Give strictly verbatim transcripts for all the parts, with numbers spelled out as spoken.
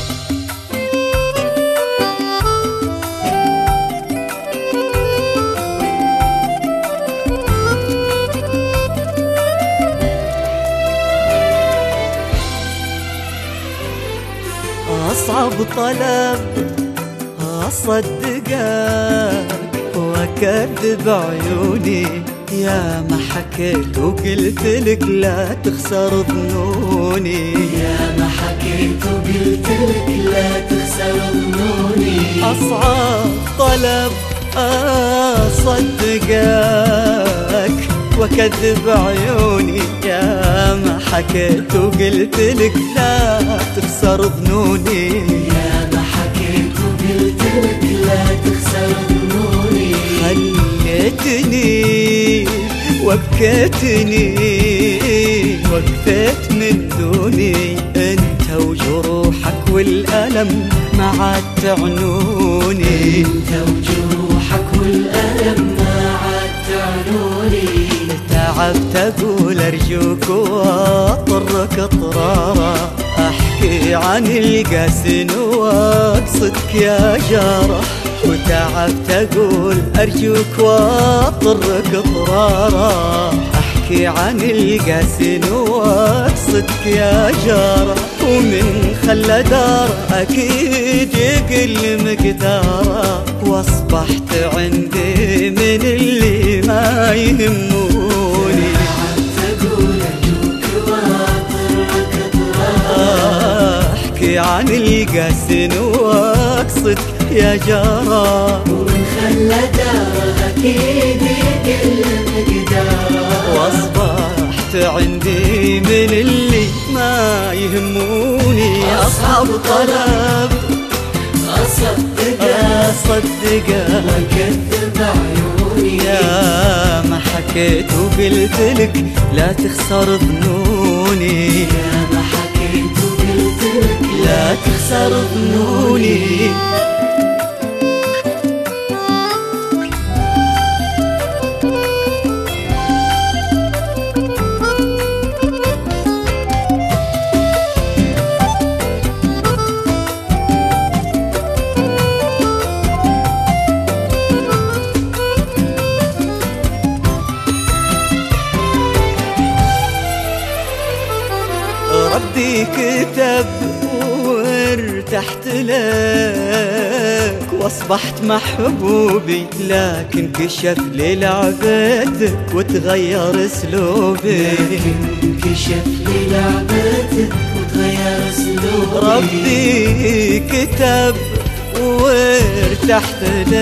أصعب طلب أصدقك وأكذب عيوني، يا ما حكيت وقلت لك لا تخسر ظنوني، يا ما حكيت وقلت لك لا تخسر ظنوني. أصعب طلب أصدقك وأكذب عيوني، يا ما حكيت وقلت لك لا تخسر ظنوني، يا ما حكيت وقلت لك لا تخسر ظنوني. خليتني وبكيتني وقفت من دوني، انت وجروحك والألم ما عاد تعنوني، انت وجروحك والألم ما عاد تعنوني. تعبت اقول ارجوك واطرك اطرارا، احكي عن القاسن واقصدك يا جاره، وتعبت اقول ارجوك واطرك اطرارا، احكي عن القاسن واقصدك يا جاره، ومن خلى دار اكيد يقل مقداره، واصبحت عندي من اللي ما يهموني. تعبت اقول ارجوك واطرك اطرارا، احكي عن القاسن واقصدك يا جاره، ومن خلى دار اكيد يقل مقداره، واصبحت عندي من اللي ما يهموني. أصعب طلب أصدقك أصدقك وأكذب عيوني، يا ما حكيت وقلت لك لا تخسر ظنوني، يا ما حكيت وقلت لك لا تخسر ظنوني. ربي كتب وارتحت لك واصبحت محبوبي، لكن كشف لي لعبتك وتغير اسلوبي، لكن كشف لي لعبتك وتغير اسلوبي. ربي كتب وارتحت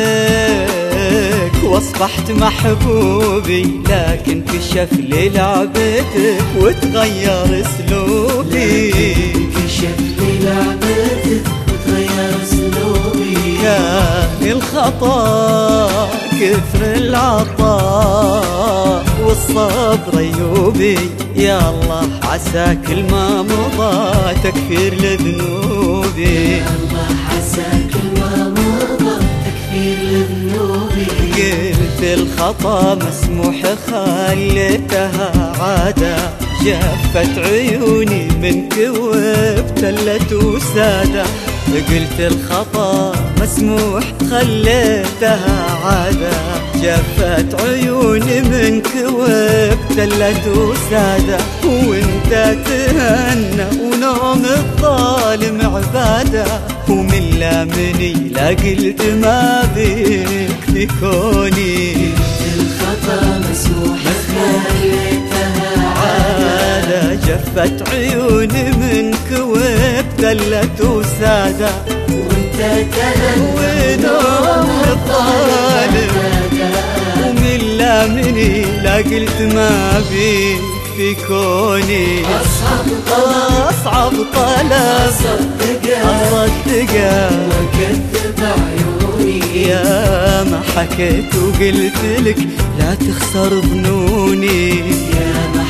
لك واصبحت محبوبي، لكن كشف لي لعبتك وتغير اسلوبي، كشف لي لعبتك وتغير اسلوبي. كان الخطا كثر العطاء والصبر ايوبي، يا الله عسى كل ما مضى تكفير لذنوبي، يا الله عسى كل ما مضى تكفير لذنوبي. قلت الخطا مسموح خليتها عادة، جفت عيوني منك وابتلت وسادة، قلت الخطا مسموح خليتها عادة، جفت عيوني منك وابتلت وسادة، وانت تهنى ونوم الظالم عبادة، ومن لامني لا قلت ما بيك في كوني، الخطا مسموح خليتها عادة، جفت عيوني منك وابتلت وسادة، وانت تهنى ونوم الظالم، ومن لامني لا قلت ما بيك في كوني. أصعب طلب أصعب طلب أصدقك أصدقك وأكذب عيوني، يا ما حكيت وقلت لك لا تخسر ظنوني، يا ما